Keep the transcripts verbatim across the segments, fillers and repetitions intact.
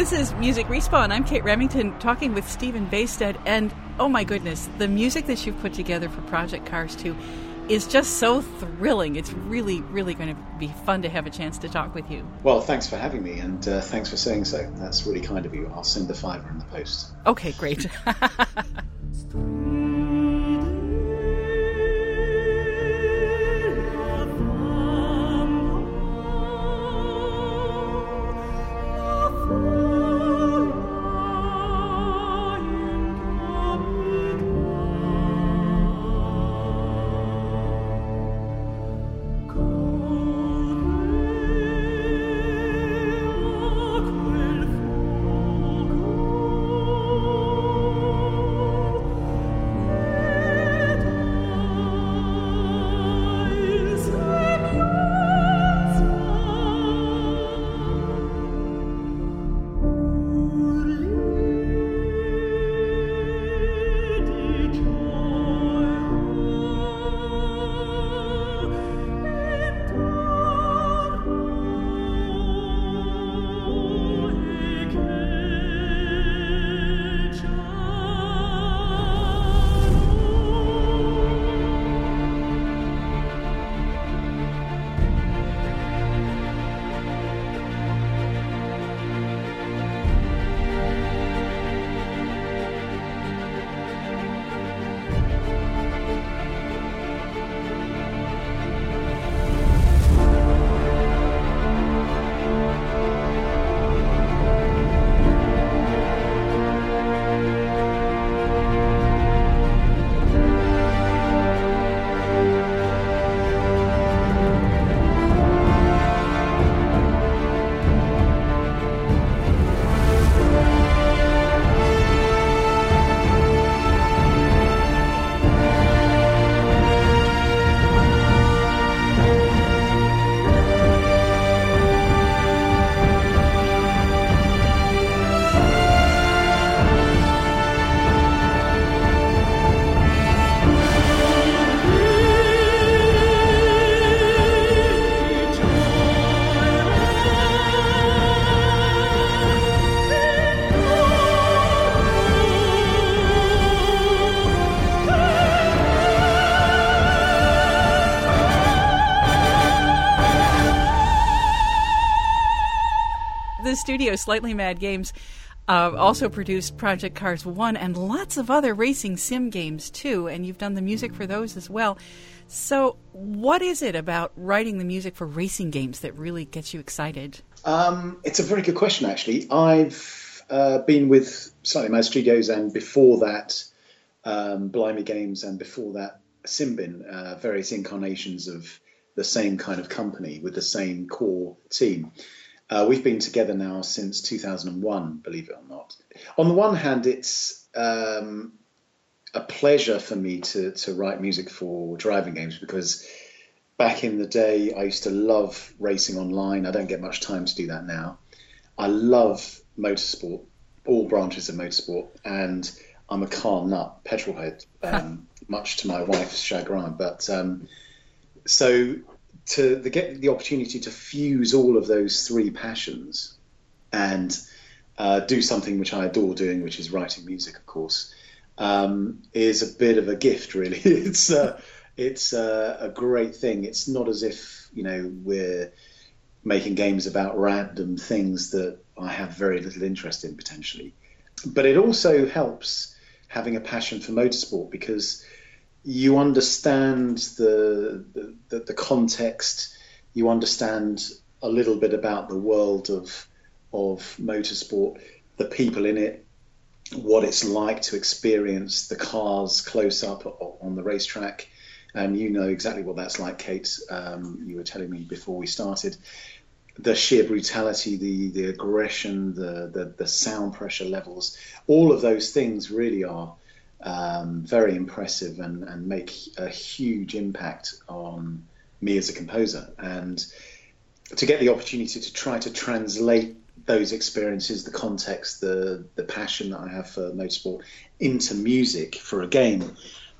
This is Music Respawn. I'm Kate Remington talking with Stephen Baysted. And, oh my goodness, the music that you've put together for Project Cars two is just so thrilling. It's really, really going to be fun to have a chance to talk with you. Well, thanks for having me, and uh, thanks for saying so. That's really kind of you. I'll send the fiver in the post. Okay, great. The studio, Slightly Mad Games, uh, also produced Project Cars one and lots of other racing sim games, too, and you've done the music for those as well. So what is it about writing the music for racing games that really gets you excited? Um, it's a very good question, actually. I've uh, been with Slightly Mad Studios, and before that, um, Blimey Games, and before that, Simbin, uh, various incarnations of the same kind of company with the same core team. Uh, we've been together now since two thousand one, believe it or not. On the one hand, it's um, a pleasure for me to, to write music for driving games, because back in the day, I used to love racing online. I don't get much time to do that now. I love motorsport, all branches of motorsport, and I'm a car nut, petrol head, um, much to my wife's chagrin. But um, so... to the, get the opportunity to fuse all of those three passions and uh, do something which I adore doing, which is writing music, of course, um, is a bit of a gift, really. It's uh, it's uh, a great thing. It's not as if, you know, we're making games about random things that I have very little interest in, potentially. But it also helps having a passion for motorsport, because you understand the, the the context, you understand a little bit about the world of of motorsport, the people in it, what it's like to experience the cars close up on the racetrack. And you know exactly what that's like, Kate. Um, you were telling me before we started. The sheer brutality, the the aggression, the, the, the sound pressure levels, all of those things really are Um, very impressive and, and make a huge impact on me as a composer. And to get the opportunity to try to translate those experiences, the context, the the passion that I have for motorsport into music for a game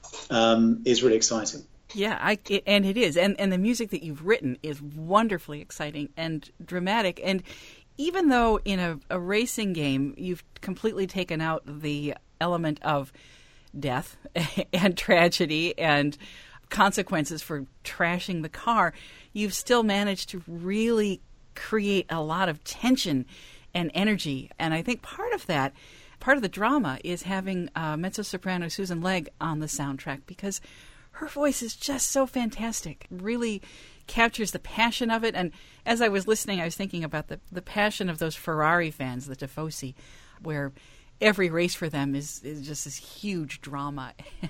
um, is really exciting. Yeah, I, it, and it is. And, and the music that you've written is wonderfully exciting and dramatic. And even though in a, a racing game you've completely taken out the element of death and tragedy and consequences for trashing the car, you've still managed to really create a lot of tension and energy. And I think part of that, part of the drama is having uh, mezzo-soprano Susan Legg on the soundtrack, because her voice is just so fantastic. Really captures the passion of it. And as I was listening, I was thinking about the, the passion of those Ferrari fans, the Tifosi, where every race for them is, is just this huge drama.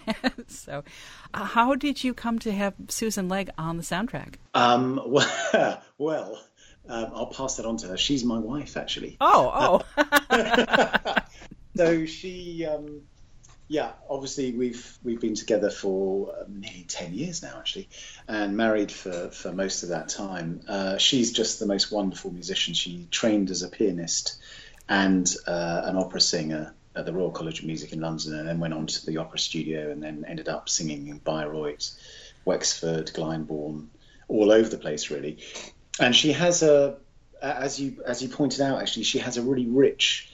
So uh, how did you come to have Susan Legg on the soundtrack? Um, well, well um, I'll pass that on to her. She's my wife, actually. Oh, oh. Uh, so she... Um, Yeah, obviously we've we've been together for uh, nearly ten years now, actually, and married for, for most of that time. Uh, she's just the most wonderful musician. She trained as a pianist and uh, an opera singer at the Royal College of Music in London, and then went on to the opera studio, and then ended up singing in Bayreuth, Wexford, Glyndebourne, all over the place, really. And she has a, as you as you pointed out, actually, she has a really rich.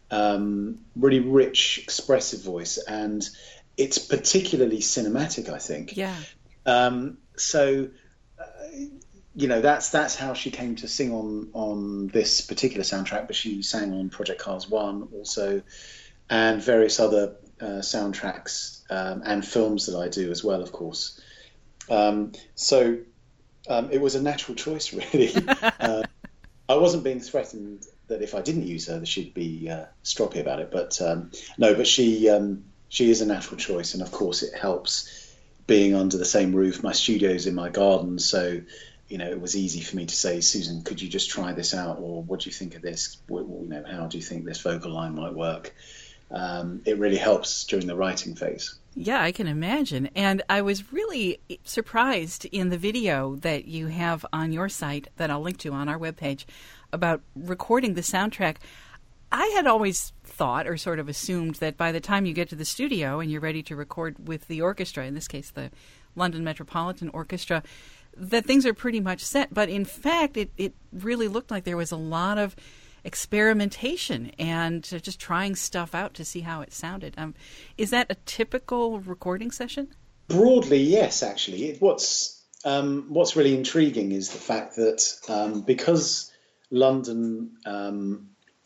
Um, really rich, expressive voice, and it's particularly cinematic, I think. Yeah. Um, so, uh, you know, that's that's how she came to sing on on this particular soundtrack. But she sang on Project Cars One also, and various other uh, soundtracks um, and films that I do as well, of course. Um, so um, it was a natural choice, really. uh, I wasn't being threatened that if I didn't use her, that she'd be uh, stroppy about it. But um, no, but she um, she is a natural choice, and of course it helps being under the same roof. My studio's in my garden, so you know it was easy for me to say, Susan, could you just try this out, or what do you think of this? What, you know, how do you think this vocal line might work? Um, it really helps during the writing phase. Yeah, I can imagine. And I was really surprised in the video that you have on your site that I'll link to on our webpage about recording the soundtrack. I had always thought or sort of assumed that by the time you get to the studio and you're ready to record with the orchestra, in this case the London Metropolitan Orchestra, that things are pretty much set. But in fact, it, it really looked like there was a lot of experimentation and just trying stuff out to see how it sounded. Um, is that a typical recording session? Broadly, yes, actually. It, what's um, what's really intriguing is the fact that um, because London um,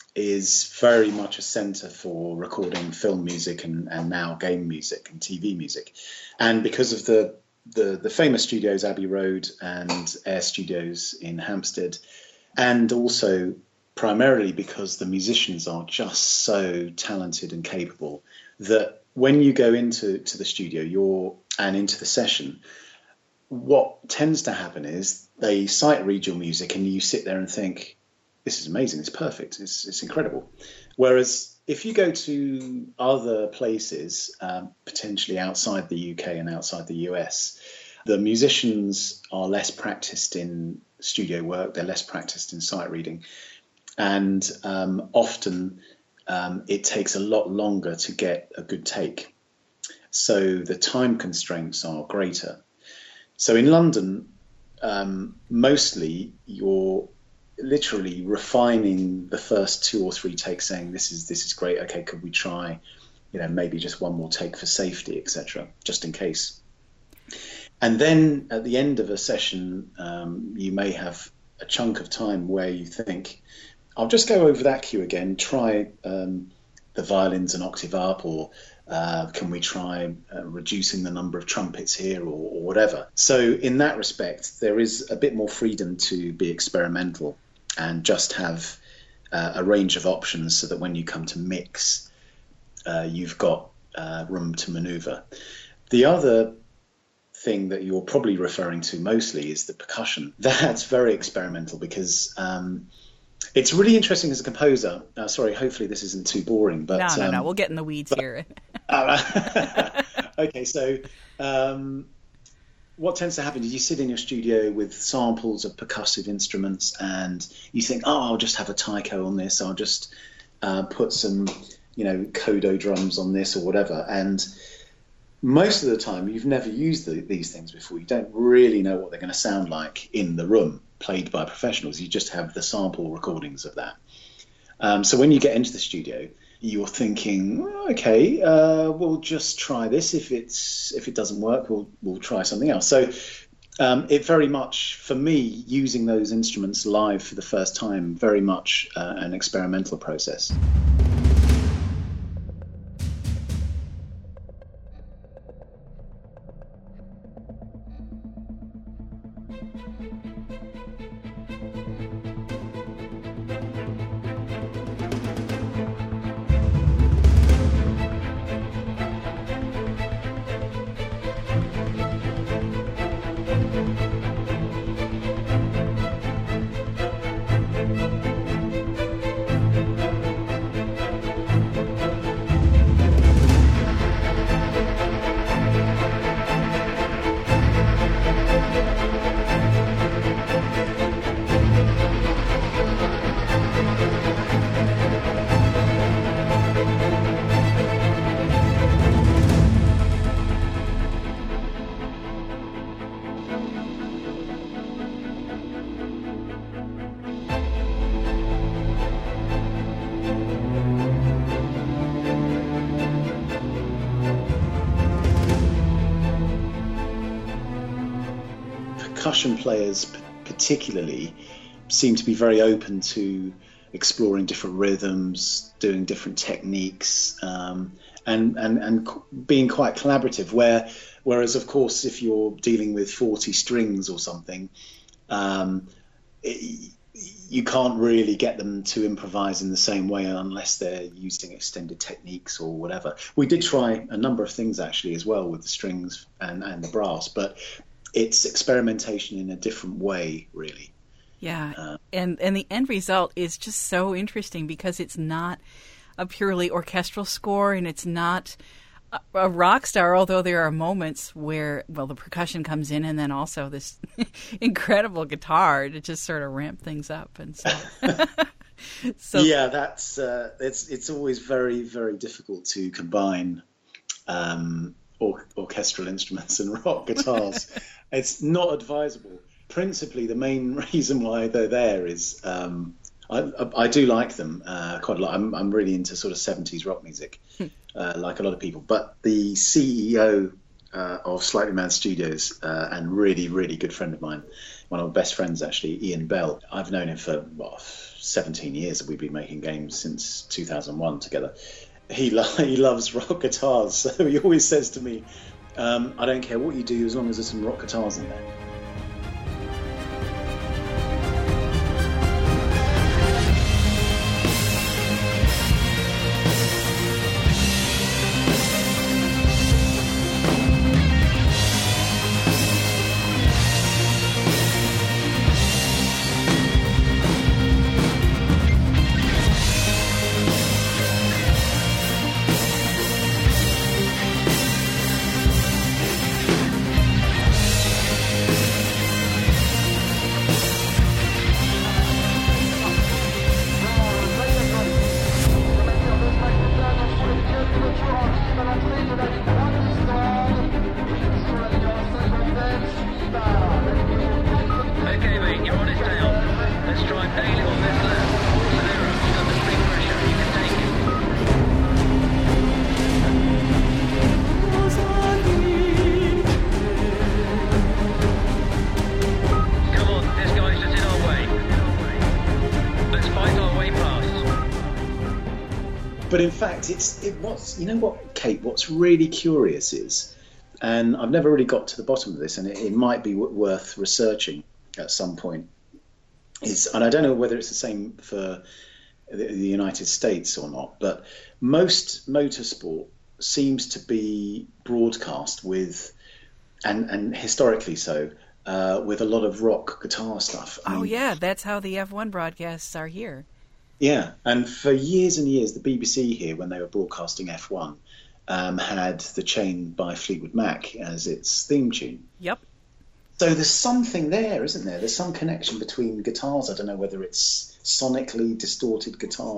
is very much a centre for recording film music and, and now game music and T V music, and because of the the, the famous studios Abbey Road and Air Studios in Hampstead, and also primarily because the musicians are just so talented and capable that when you go into to the studio you're and into the session, what tends to happen is they sight read your music and you sit there and think, this is amazing, it's perfect, it's, it's incredible. Whereas if you go to other places, um, potentially outside the U K and outside the U S, the musicians are less practiced in studio work, they're less practiced in sight reading. And um, often um, it takes a lot longer to get a good take. So the time constraints are greater. So in London, um, mostly you're literally refining the first two or three takes, saying this is this is great. Okay, could we try, you know, maybe just one more take for safety, et cetera, just in case. And then at the end of a session, um, you may have a chunk of time where you think, I'll just go over that cue again, try um, the violins an octave up, or uh, can we try uh, reducing the number of trumpets here, or, or whatever. So in that respect, there is a bit more freedom to be experimental and just have uh, a range of options so that when you come to mix, uh, you've got uh, room to maneuver. The other thing that you're probably referring to mostly is the percussion. That's very experimental because... Um, It's really interesting as a composer. Uh, sorry, hopefully this isn't too boring. But no, no, um, no. We'll get in the weeds but, here. uh, okay, so um, what tends to happen is you sit in your studio with samples of percussive instruments, and you think, "Oh, I'll just have a taiko on this. I'll just uh, put some, you know, kodo drums on this or whatever." And most of the time, you've never used the, these things before. You don't really know what they're going to sound like in the room, played by professionals. You just have the sample recordings of that. Um, so when you get into the studio, you're thinking, okay, uh, we'll just try this. If it's if it doesn't work, we'll we'll try something else. So um, it very much, for me, using those instruments live for the first time, very much uh, an experimental process. Percussion players particularly seem to be very open to exploring different rhythms, doing different techniques, um, and, and, and being quite collaborative, where, whereas, of course, if you're dealing with forty strings or something, um, it, you can't really get them to improvise in the same way unless they're using extended techniques or whatever. We did try a number of things, actually, as well with the strings and, and the brass, but it's experimentation in a different way, really. Yeah, uh, and and the end result is just so interesting because it's not a purely orchestral score and it's not a, a rock star, although there are moments where, well, the percussion comes in and then also this incredible guitar to just sort of ramp things up. And so, so yeah, that's uh, it's it's always very, very difficult to combine um, or, orchestral instruments and rock guitars. It's not advisable. Principally, the main reason why they're there is um, I, I, I do like them uh, quite a lot. I'm, I'm really into sort of seventies rock music, uh, like a lot of people. But the C E O uh, of Slightly Mad Studios uh, and really, really good friend of mine, one of my best friends actually, Ian Bell. I've known him for well, seventeen years. We've been making games since two thousand one together. He lo- he loves rock guitars, so he always says to me, Um, I don't care what you do as long as there's some rock guitars in there. But in fact, it's it what's you know what, Kate. What's really curious is, and I've never really got to the bottom of this, and it, it might be w- worth researching at some point. Is and I don't know whether it's the same for the, the United States or not, but most motorsport seems to be broadcast with, and and historically so, uh, with a lot of rock guitar stuff. I oh mean, yeah, that's how the F one broadcasts are here. Yeah, and for years and years, the B B C here, when they were broadcasting F one, um, had The Chain by Fleetwood Mac as its theme tune. Yep. So there's something there, isn't there? There's some connection between guitars. I don't know whether it's sonically distorted guitars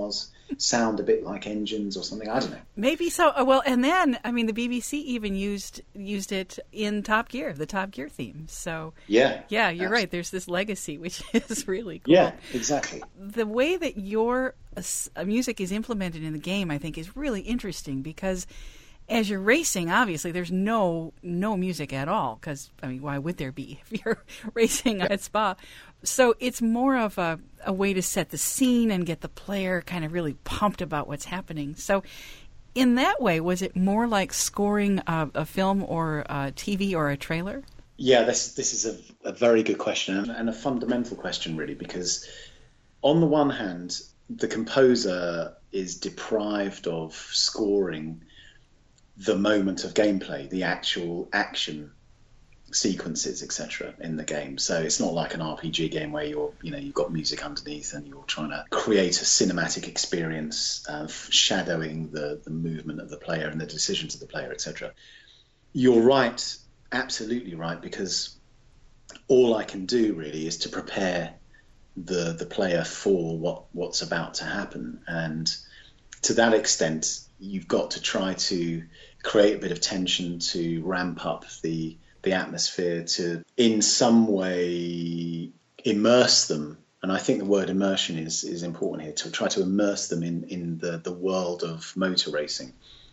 sound a bit like engines or something. I don't know. Maybe so. Well, and then, I mean, the B B C even used used it in Top Gear, the Top Gear theme. So, yeah, yeah, you're absolutely. right. There's this legacy, which is really cool. Yeah, exactly. The way that your uh, music is implemented in the game, I think, is really interesting because as you're racing, obviously, there's no no music at all because, I mean, why would there be if you're racing at Spa? So it's more of a, a way to set the scene and get the player kind of really pumped about what's happening. So in that way, was it more like scoring a, a film or a T V or a trailer? Yeah, this this is a, a very good question and, and a fundamental question, really, because on the one hand, the composer is deprived of scoring the moment of gameplay, the actual action sequences, et cetera, in the game. So it's not like an R P G game where you're, you know, you've got music underneath and you're trying to create a cinematic experience, uh, shadowing the the movement of the player and the decisions of the player, et cetera. You're right, absolutely right, because all I can do really is to prepare the the player for what what's about to happen, and to that extent, you've got to try to create a bit of tension to ramp up the the atmosphere, to in some way immerse them. And I think the word immersion is is important here, to try to immerse them in in the the world of motor racing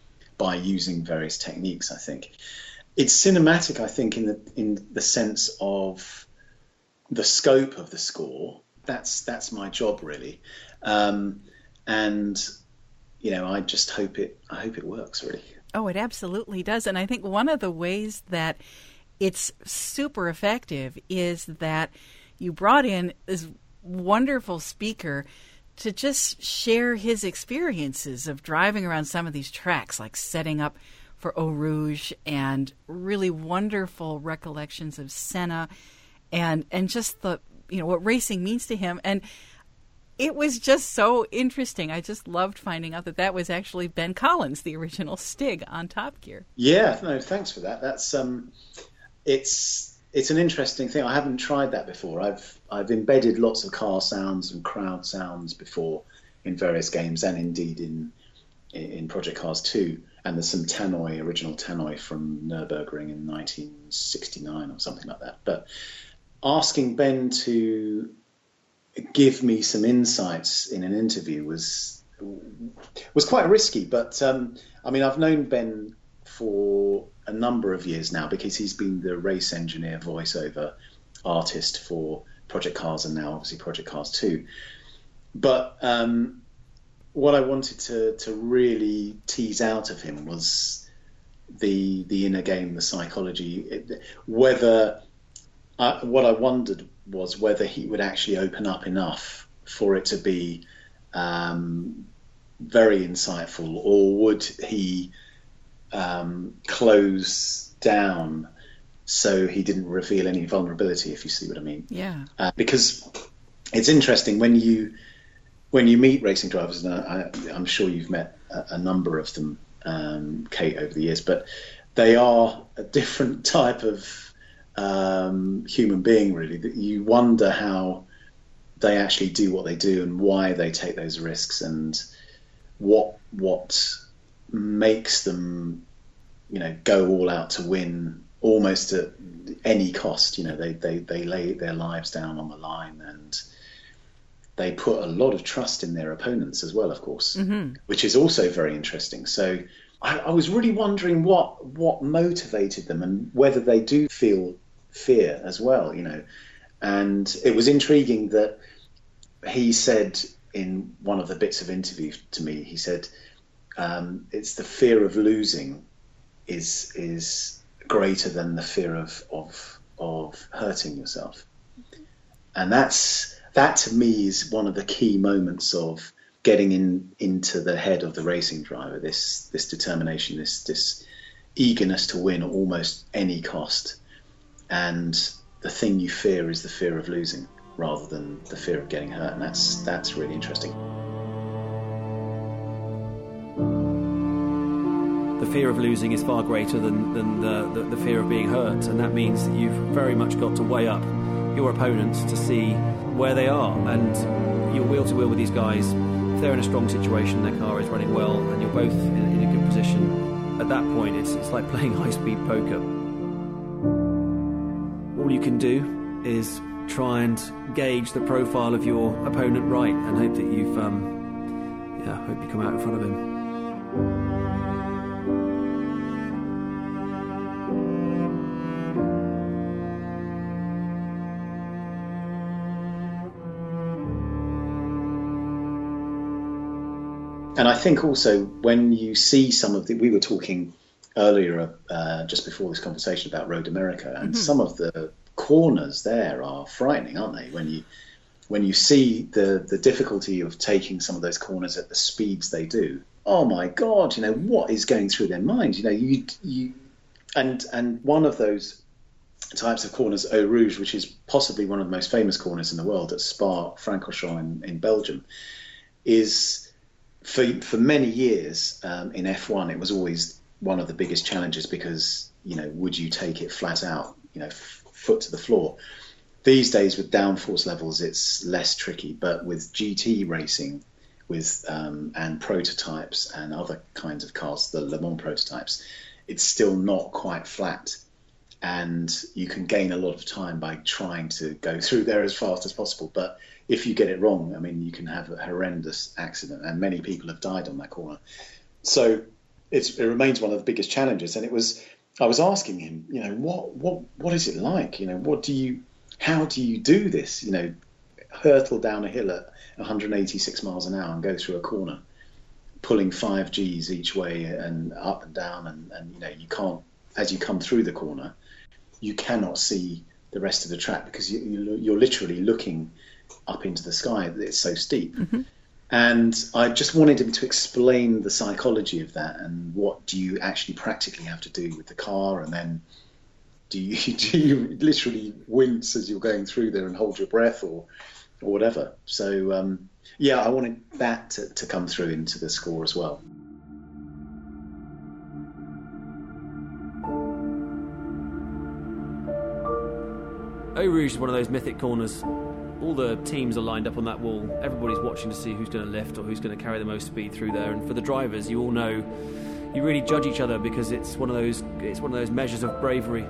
by using various techniques. I think it's cinematic, I think, in the in the sense of the scope of the score. That's that's my job, really. Um, and you know, I just hope it I hope it works, really. Oh, it absolutely does. And I think one of the ways that it's super effective is that you brought in this wonderful speaker to just share his experiences of driving around some of these tracks, like setting up for Eau Rouge, and really wonderful recollections of Senna, and and just the, you know, what racing means to him. And it was just so interesting. I just loved finding out that that was actually Ben Collins, the original Stig on Top Gear. Yeah, no, thanks for that. That's um, it's it's an interesting thing. I haven't tried that before. I've I've embedded lots of car sounds and crowd sounds before in various games, and indeed in in Project Cars two. And there's some tannoy, original tannoy from Nürburgring in nineteen sixty-nine or something like that. But asking Ben to give me some insights in an interview was was quite risky. But um, I mean, I've known Ben for a number of years now because he's been the race engineer voiceover artist for Project Cars and now obviously Project Cars two. But um, what I wanted to to really tease out of him was the the inner game, the psychology. It, whether I, what I wondered was whether he would actually open up enough for it to be um, very insightful, or would he um, close down so he didn't reveal any vulnerability, if you see what I mean. Yeah. Uh, because it's interesting when you when you meet racing drivers, and I, I'm sure you've met a, a number of them, um, Kate, over the years, but they are a different type of um, human being, really. That you wonder how they actually do what they do and why they take those risks, and what what makes them, you know, go all out to win almost at any cost. You know, they they they lay their lives down on the line, and they put a lot of trust in their opponents as well, of course, mm-hmm. which is also very interesting. So I, I was really wondering what what motivated them and whether they do feel fear as well, you know. And it was intriguing that he said in one of the bits of interview to me, he said, um, it's the fear of losing is is greater than the fear of of of hurting yourself. And that's that to me is one of the key moments of getting in into the head of the racing driver, this this determination, this this eagerness to win at almost any cost. And the thing you fear is the fear of losing rather than the fear of getting hurt. And that's that's really interesting. The fear of losing is far greater than, than the, the, the fear of being hurt, and that means that you've very much got to weigh up your opponents to see where they are, and you're wheel to wheel with these guys they're in a strong situation, their car is running well, and you're both in, in a good position, at that point it's, it's like playing high-speed poker. All you can do is try and gauge the profile of your opponent right, and hope that you've, um, yeah, hope you come out in front of him. And I think also when you see some of the, we were talking earlier, uh, just before this conversation about Road America, and mm-hmm. some of the corners there are frightening, aren't they? When you when you see the the difficulty of taking some of those corners at the speeds they do, oh my God, you know, what is going through their mind? You know, you you and and one of those types of corners, Eau Rouge, which is possibly one of the most famous corners in the world at Spa-Francorchamps in, in Belgium, is for for many years um, in F one, it was always one of the biggest challenges because, you know, would you take it flat out, you know, f- foot to the floor? These days with downforce levels, it's less tricky, but with G T racing, with um, and prototypes and other kinds of cars, the Le Mans prototypes, it's still not quite flat, and you can gain a lot of time by trying to go through there as fast as possible. But if you get it wrong, I mean, you can have a horrendous accident, and many people have died on that corner. So it's, it remains one of the biggest challenges. And it was, I was asking him, you know, what, what, what is it like? You know, what do you, how do you do this? You know, hurtle down a hill at one hundred eighty-six miles an hour and go through a corner, pulling five Gs each way and up and down, and, and you know, you can't, as you come through the corner, you cannot see the rest of the track because you, you're literally looking up into the sky. It's so steep. Mm-hmm. And I just wanted him to explain the psychology of that, and what do you actually practically have to do with the car, and then do you do you literally wince as you're going through there and hold your breath, or or whatever. So um, yeah, I wanted that to, to come through into the score as well. Eau Rouge is one of those mythic corners. All the teams are lined up on that wall. Everybody's watching to see who's going to lift or who's going to carry the most speed through there. And for the drivers, you all know, you really judge each other because it's one of those it's one of those measures of bravery.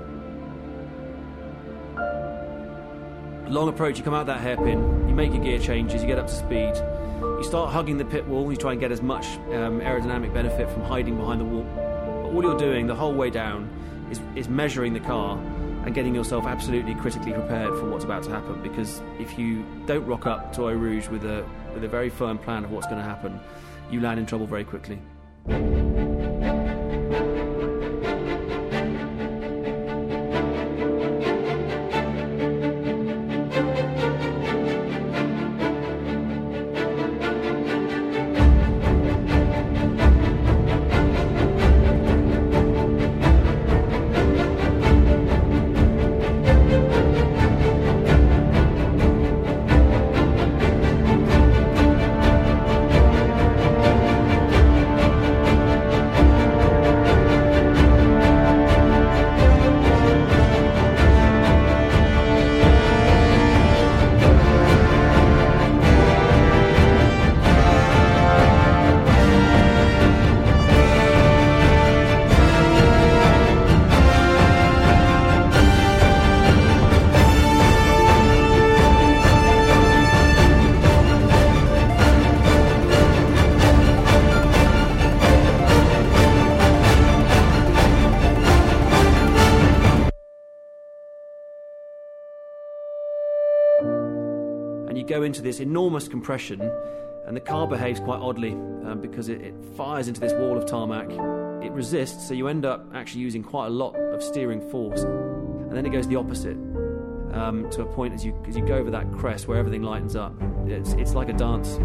Long approach, you come out that hairpin, you make your gear changes, you get up to speed, you start hugging the pit wall, you try and get as much um, aerodynamic benefit from hiding behind the wall. But all you're doing the whole way down is, is measuring the car and getting yourself absolutely critically prepared for what's about to happen, because if you don't rock up to Eau Rouge with a with a very firm plan of what's going to happen, you land in trouble very quickly. Go into this enormous compression, and the car behaves quite oddly um, because it, it fires into this wall of tarmac. It resists, so you end up actually using quite a lot of steering force, and then it goes the opposite um, to a point as you as you go over that crest where everything lightens up. It's it's like a dance.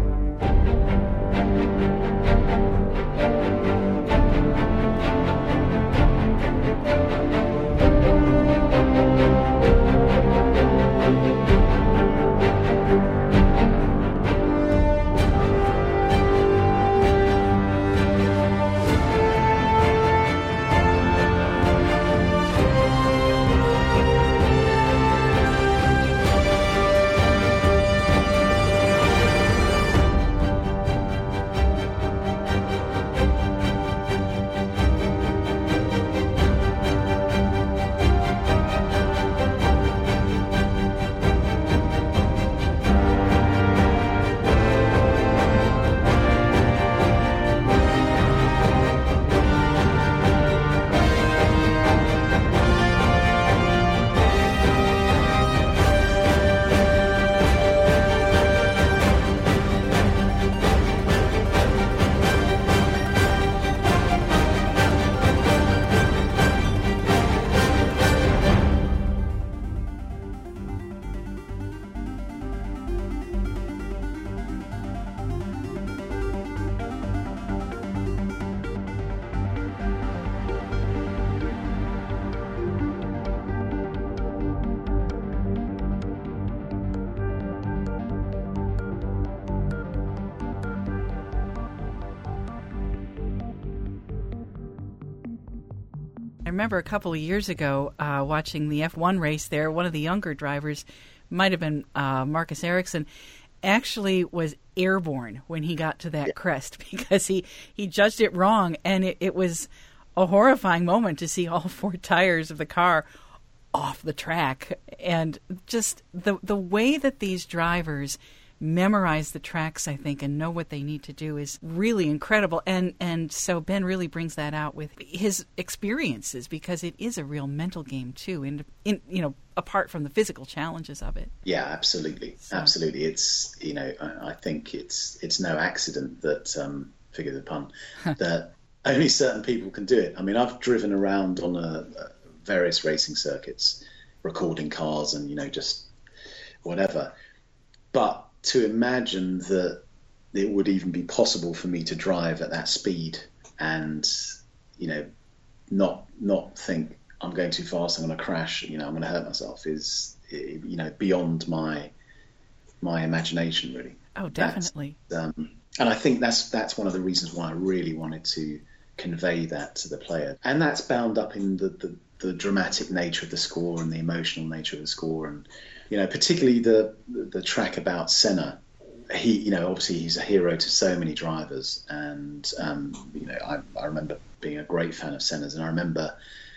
remember a couple of years ago uh, watching the F one race there, one of the younger drivers, might have been uh, Marcus Ericsson, actually was airborne when he got to that yeah. crest because he, he judged it wrong, and it, it was a horrifying moment to see all four tires of the car off the track. And just the the way that these drivers memorize the tracks, I think, and know what they need to do is really incredible. And and so Ben really brings that out with his experiences, because it is a real mental game too, in, in you know, apart from the physical challenges of it. Yeah, absolutely. So. Absolutely. It's, you know, I, I think it's it's no accident that, um, figure the pun, that only certain people can do it. I mean, I've driven around on a, a various racing circuits, recording cars and, you know, just whatever. But to imagine that it would even be possible for me to drive at that speed and, you know, not not think I'm going too fast, I'm going to crash, you know, I'm going to hurt myself is, you know, beyond my my imagination, really. Oh, definitely. Um, and I think that's that's one of the reasons why I really wanted to convey that to the player. And that's bound up in the, the, the dramatic nature of the score and the emotional nature of the score. And, you know, particularly the, the, the track about Senna. He, you know, obviously he's a hero to so many drivers. And, um, you know, I, I remember being a great fan of Senna's. And I remember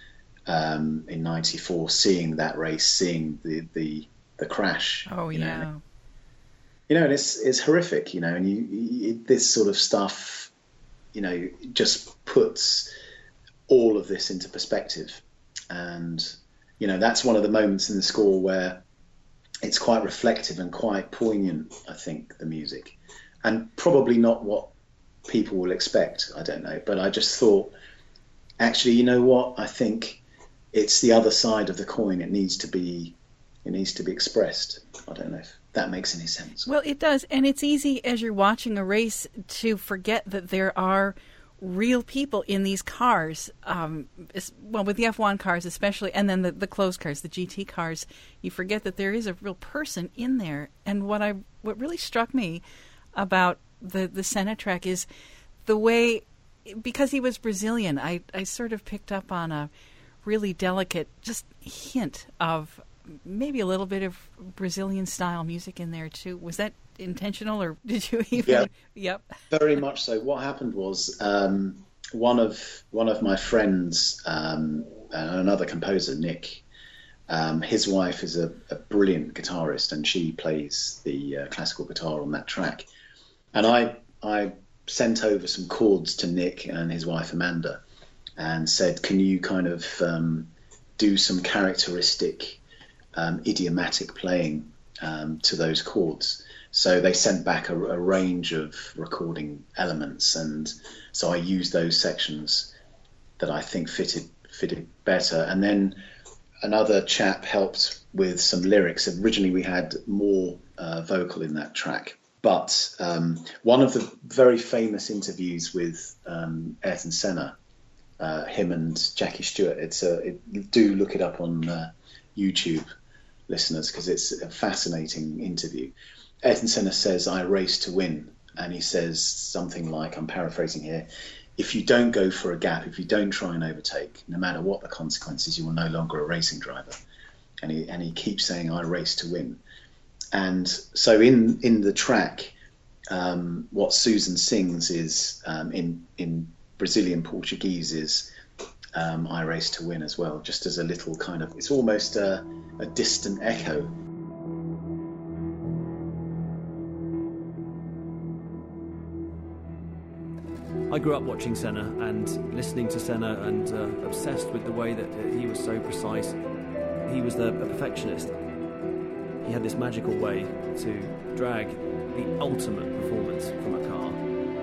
um, in ninety-four seeing that race, seeing the, the, the crash. Oh, you yeah. Know, you know, and it's, it's horrific, you know, and you, you this sort of stuff, you know, just puts all of this into perspective. And, you know, that's one of the moments in the score where it's quite reflective and quite poignant, I think, the music. And probably not what people will expect, I don't know. But I just thought, actually, you know what? I think it's the other side of the coin. It needs to be, it needs to be expressed. I don't know if that makes any sense. Well, it does. And it's easy as you're watching a race to forget that there are real people in these cars, um, well, with the F one cars especially, and then the, the closed cars, the G T cars, you forget that there is a real person in there. And what I what really struck me about the, the Senna track is the way, because he was Brazilian, I, I sort of picked up on a really delicate just hint of maybe a little bit of Brazilian-style music in there, too. Was that intentional, or did you even... Yeah, yep. Very much so. What happened was um, one of one of my friends, um, another composer, Nick, um, his wife is a, a brilliant guitarist, and she plays the uh, classical guitar on that track. And I I sent over some chords to Nick and his wife, Amanda, and said, can you kind of um, do some characteristic um, idiomatic playing um, to those chords? So they sent back a, a range of recording elements, and so I used those sections that I think fitted fitted better. And then another chap helped with some lyrics. Originally we had more uh, vocal in that track, but um, one of the very famous interviews with um, Ayrton Senna, uh, him and Jackie Stewart, it's a, it, do look it up on uh, YouTube, listeners, because it's a fascinating interview. Ayrton Senna says, I race to win. And he says something like, I'm paraphrasing here, if you don't go for a gap, if you don't try and overtake, no matter what the consequences, you are no longer a racing driver. And he, and he keeps saying, I race to win. And so in, in the track, um, what Susan sings is, um, in, in Brazilian Portuguese, is um, I race to win as well, just as a little kind of, it's almost a, a distant echo. I grew up watching Senna and listening to Senna and uh, obsessed with the way that he was so precise. He was the, a perfectionist. He had this magical way to drag the ultimate performance from a car.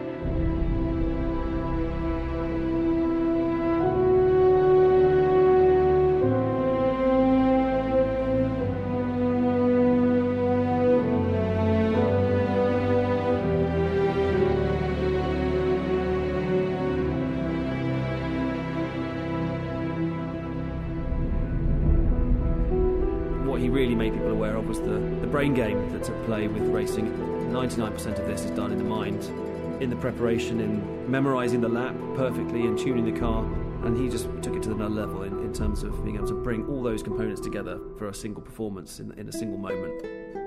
What he really made people aware of was the, the brain game that's at play with racing. ninety-nine percent of this is done in the mind, in the preparation, in memorising the lap perfectly and tuning the car. And he just took it to another level in, in terms of being able to bring all those components together for a single performance in, in a single moment.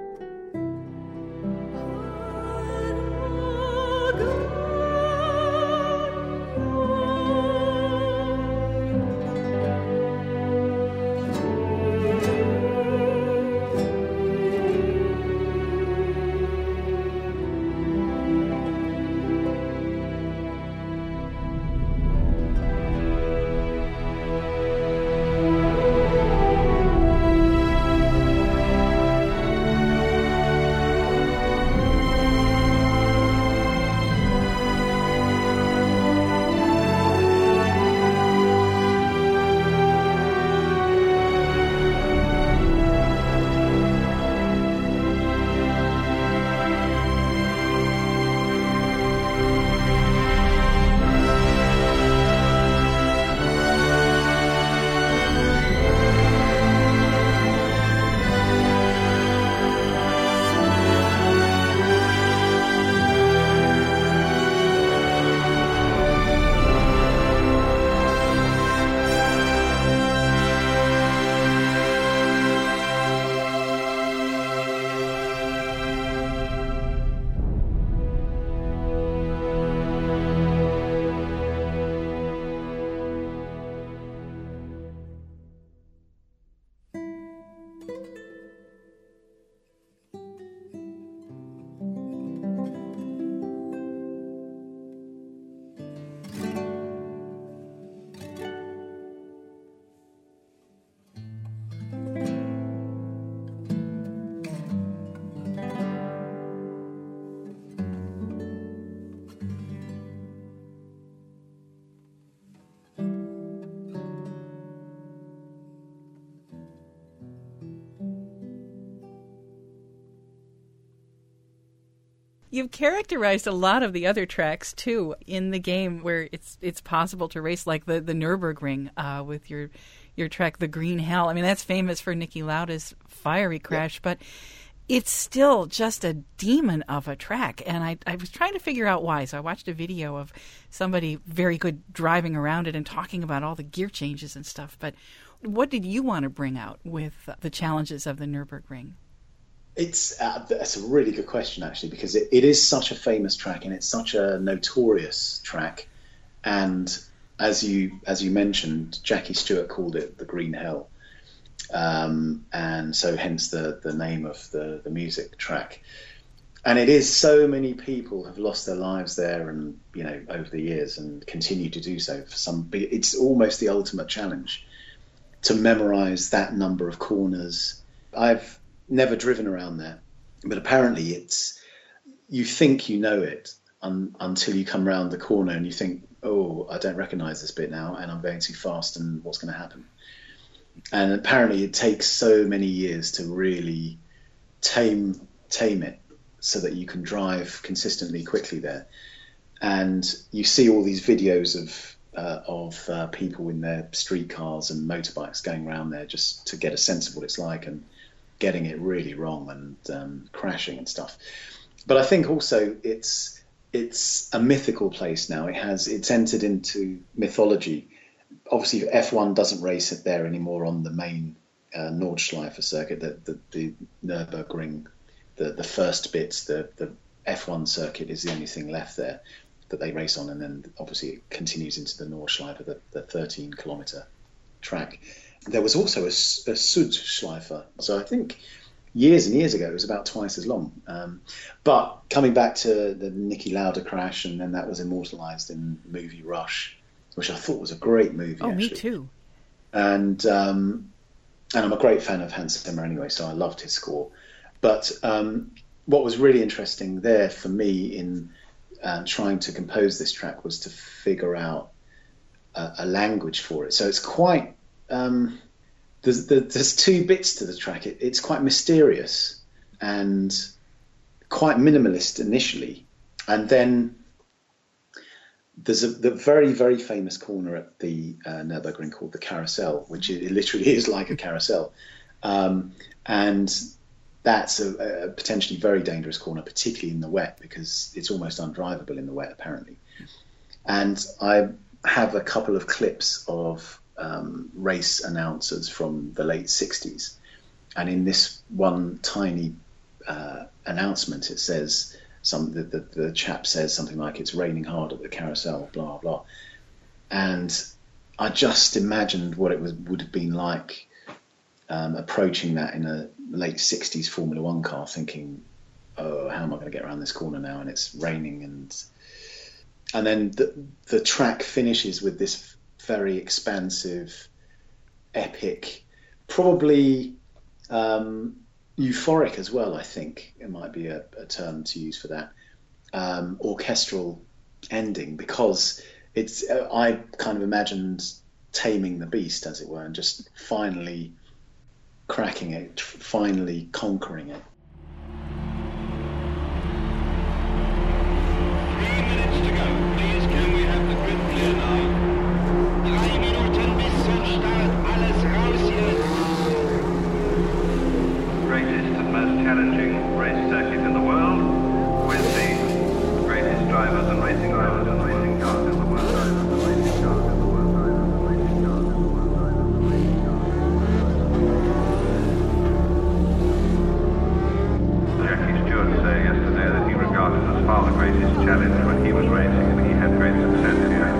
You've characterized a lot of the other tracks, too, in the game where it's it's possible to race, like the, the Nürburgring uh, with your your track, The Green Hell. I mean, that's famous for Niki Lauda's fiery crash, yeah. But it's still just a demon of a track. And I, I was trying to figure out why. So I watched a video of somebody very good driving around it and talking about all the gear changes and stuff. But what did you want to bring out with the challenges of the Nürburgring? It's uh, that's a really good question, actually, because it, it is such a famous track and it's such a notorious track. And as you as you mentioned, Jackie Stewart called it the Green Hell, um, and so hence the the name of the the music track. And it is, so many people have lost their lives there, and you know, over the years, and continue to do so. For some, it's almost the ultimate challenge to memorize that number of corners. I've never driven around there, but apparently it's, you think you know it un, until you come round the corner and you think, oh, I don't recognize this bit now and I'm going too fast and what's going to happen. And apparently it takes so many years to really tame tame it so that you can drive consistently quickly there. And you see all these videos of uh, of uh, people in their street cars and motorbikes going around there just to get a sense of what it's like, and getting it really wrong and um, crashing and stuff. But I think also it's it's a mythical place now. It has it's entered into mythology. Obviously, F one doesn't race it there anymore on the main uh, Nordschleife circuit, the, the, the Nürburgring, the, the first bits, the, the F one circuit is the only thing left there that they race on, and then obviously it continues into the Nordschleife, the, the thirteen kilometre track. There was also a, a Südschleife, so I think years and years ago it was about twice as long. Um, but coming back to the Niki Lauda crash, and then that was immortalised in the movie Rush, which I thought was a great movie. Oh, actually. Me too. And um, and I'm a great fan of Hans Zimmer anyway, so I loved his score. But um, what was really interesting there for me in uh, trying to compose this track was to figure out a, a language for it. So it's quite... Um, there's, there's two bits to the track. It, it's quite mysterious and quite minimalist initially. And then there's a the very, very famous corner at the uh, Nürburgring called the Carousel, which it, it literally is like a carousel. Um, and that's a, a potentially very dangerous corner, particularly in the wet, because it's almost undrivable in the wet, apparently. And I have a couple of clips of um, race announcers from the late sixties. And in this one tiny uh, announcement, it says, some the, the, the chap says something like, it's raining hard at the carousel, blah, blah. And I just imagined what it was, would have been like um, approaching that in a late sixties Formula One car, thinking, oh, how am I going to get around this corner now? And it's raining. And and then the, the track finishes with this very expansive, epic, probably um, euphoric as well, I think it might be a, a term to use for that, um, orchestral ending, because it's uh, I kind of imagined taming the beast, as it were, and just finally cracking it, finally conquering it. Three minutes to go. Please, can we have the grid clear now? Drei Minuten bis zum Start. Alles raus hier. Greatest and most challenging race circuit in the world, with the greatest drivers and racing drivers and racing cars in the world. Jackie Stewart said yesterday that he regarded as far the greatest challenge when he was racing, and he had great success here.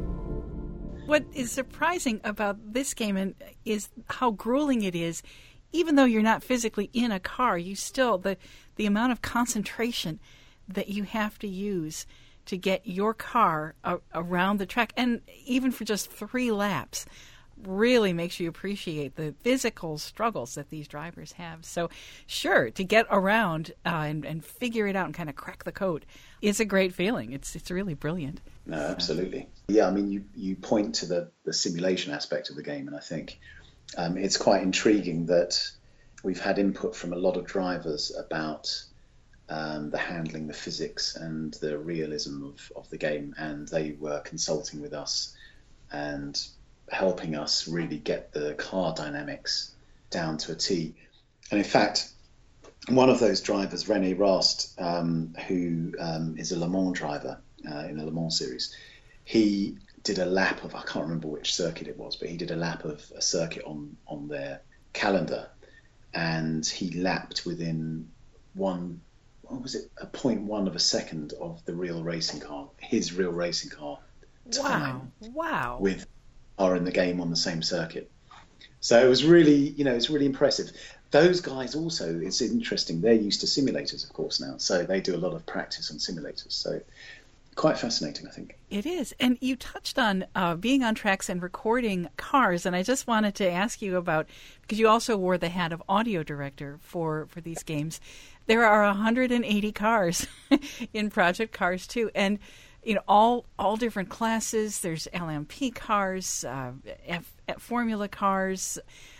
What is surprising about this game and is how grueling it is, even though you're not physically in a car, you still, the, the amount of concentration that you have to use to get your car a, around the track, and even for just three laps, really makes you appreciate the physical struggles that these drivers have. So, sure, to get around uh, and, and figure it out and kind of crack the code is a great feeling. It's it's really brilliant. No, absolutely. Yeah, I mean, you, you point to the, the simulation aspect of the game, and I think um, it's quite intriguing that we've had input from a lot of drivers about um, the handling, the physics, and the realism of, of the game, and they were consulting with us and helping us really get the car dynamics down to a T. And in fact, one of those drivers, René Rast, um, who um, is a Le Mans driver uh, in the Le Mans series, he did a lap of, I can't remember which circuit it was, but he did a lap of a circuit on, on their calendar, and he lapped within one, what was it, a point one of a second of the real racing car, his real racing car time. Wow, wow. With are in the game on the same circuit. So it was really, you know, it's really impressive. Those guys also, it's interesting, they're used to simulators, of course, now. So they do a lot of practice on simulators. So quite fascinating, I think. It is. And you touched on uh, being on tracks and recording cars. And I just wanted to ask you about, because you also wore the hat of audio director for, for these games. There are one hundred eighty cars in Project Cars two. And you know, all all different classes. There's L M P cars, uh, F, F Formula cars,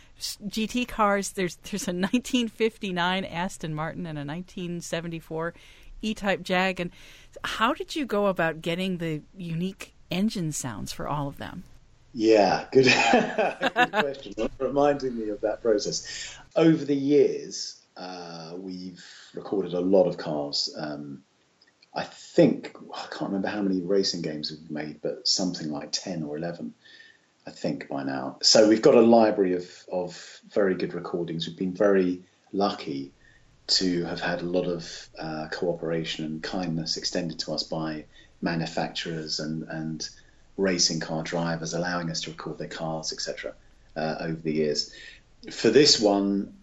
G T cars. There's there's a nineteen fifty-nine Aston Martin and a nineteen seventy-four E-Type Jag. And how did you go about getting the unique engine sounds for all of them? Yeah, good, good question. Reminding me of that process. Over the years, uh, we've recorded a lot of cars. Um, I think, I can't remember how many racing games we've made, but something like ten or eleven, I think, by now. So we've got a library of, of very good recordings. We've been very lucky to have had a lot of uh, cooperation and kindness extended to us by manufacturers and, and racing car drivers, allowing us to record their cars, et cetera, uh, over the years. For this one,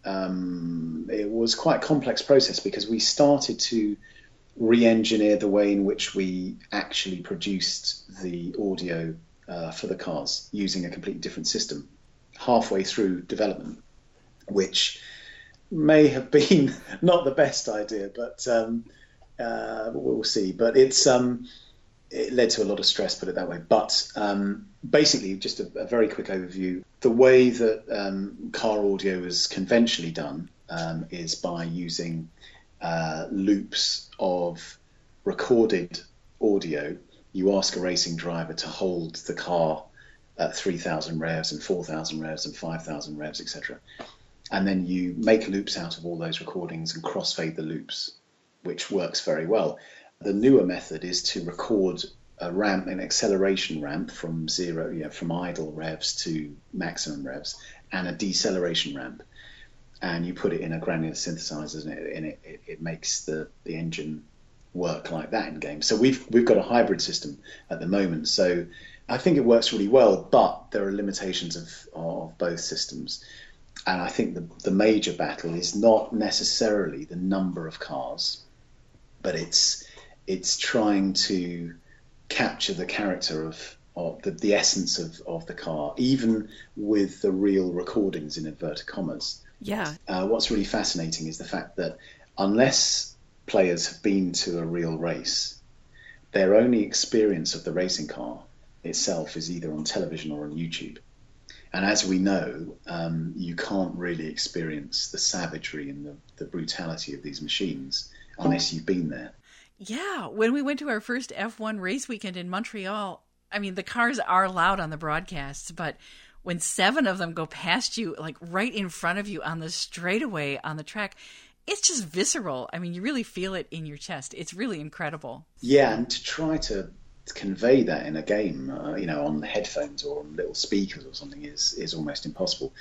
um, it was quite a complex process because we started to re-engineer the way in which we actually produced the audio uh, for the cars using a completely different system halfway through development, which may have been not the best idea, but um, uh, we'll see. But it's um, it led to a lot of stress, put it that way. But um, basically, just a, a very quick overview. The way that um, car audio is conventionally done um, is by using Uh, loops of recorded audio. You ask a racing driver to hold the car at three thousand revs and four thousand revs and five thousand revs, et cetera. And then you make loops out of all those recordings and crossfade the loops, which works very well. The newer method is to record a ramp, an acceleration ramp from zero, you know, from idle revs to maximum revs, and a deceleration ramp. And you put it in a granular synthesizer, and it, and it, it, it makes the, the engine work like that in game. So we've we've got a hybrid system at the moment. So I think it works really well, but there are limitations of, of both systems. And I think the, the major battle is not necessarily the number of cars, but it's it's trying to capture the character of, of the, the essence of, of the car, even with the real recordings in inverted commas. Yeah. Uh, what's really fascinating is the fact that unless players have been to a real race, their only experience of the racing car itself is either on television or on YouTube. And as we know, um, you can't really experience the savagery and the, the brutality of these machines unless you've been there. Yeah. When we went to our first F one race weekend in Montreal, I mean, the cars are loud on the broadcasts, but when seven of them go past you, like right in front of you on the straightaway on the track, it's just visceral. I mean, you really feel it in your chest. It's really incredible. Yeah, and to try to convey that in a game, uh, you know, on headphones or on little speakers or something is, is almost impossible.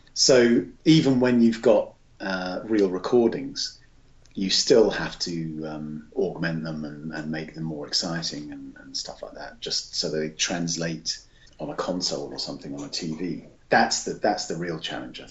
So even when you've got uh, real recordings, you still have to um, augment them and, and make them more exciting and, and stuff like that, just so they translate on a console or something on a T V. That's the that's the real challenge, I think.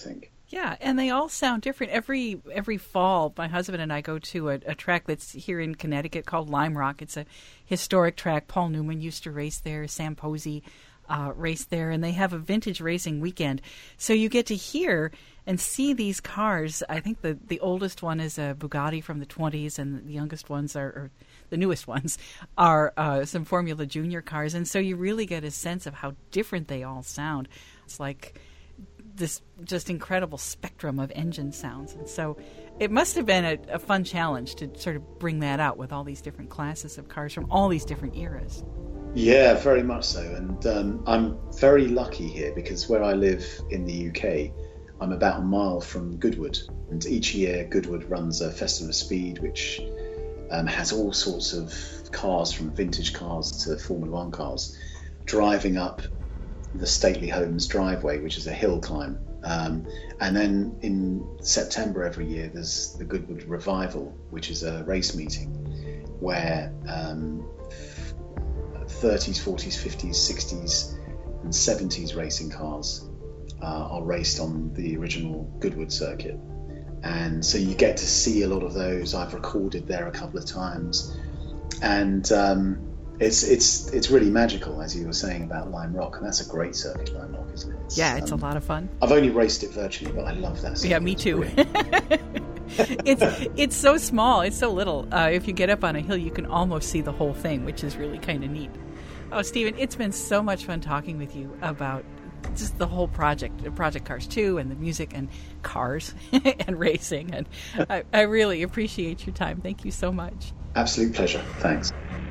Yeah, and they all sound different. Every every fall, my husband and I go to a, a track that's here in Connecticut called Lime Rock. It's a historic track. Paul Newman used to race there. Sam Posey uh, raced there, and they have a vintage racing weekend. So you get to hear and see these cars. I think the, the oldest one is a Bugatti from the twenties, and the youngest ones are, or the newest ones, are uh, some Formula Junior cars. And so you really get a sense of how different they all sound. It's like this just incredible spectrum of engine sounds. And so it must have been a, a fun challenge to sort of bring that out with all these different classes of cars from all these different eras. Yeah, very much so. And um, I'm very lucky here because where I live in the U K, I'm about a mile from Goodwood. And each year Goodwood runs a Festival of Speed, which um, has all sorts of cars, from vintage cars to Formula One cars, driving up the Stately Homes driveway, which is a hill climb. Um, and then in September every year, there's the Goodwood Revival, which is a race meeting where um, thirties, forties, fifties, sixties and seventies racing cars uh, are raced on the original Goodwood circuit. And so you get to see a lot of those. I've recorded there a couple of times. And um, It's it's it's really magical, as you were saying about Lime Rock, and that's a great circuit, Lime Rock, isn't it? It's, yeah, it's um, a lot of fun. I've only raced it virtually, but I love that circuit. Yeah, me too. it's it's so small, it's so little. Uh, if you get up on a hill, you can almost see the whole thing, which is really kind of neat. Oh, Stephen, it's been so much fun talking with you about just the whole project, Project Cars two, and the music and cars and racing, and I, I really appreciate your time. Thank you so much. Absolute pleasure. Thanks.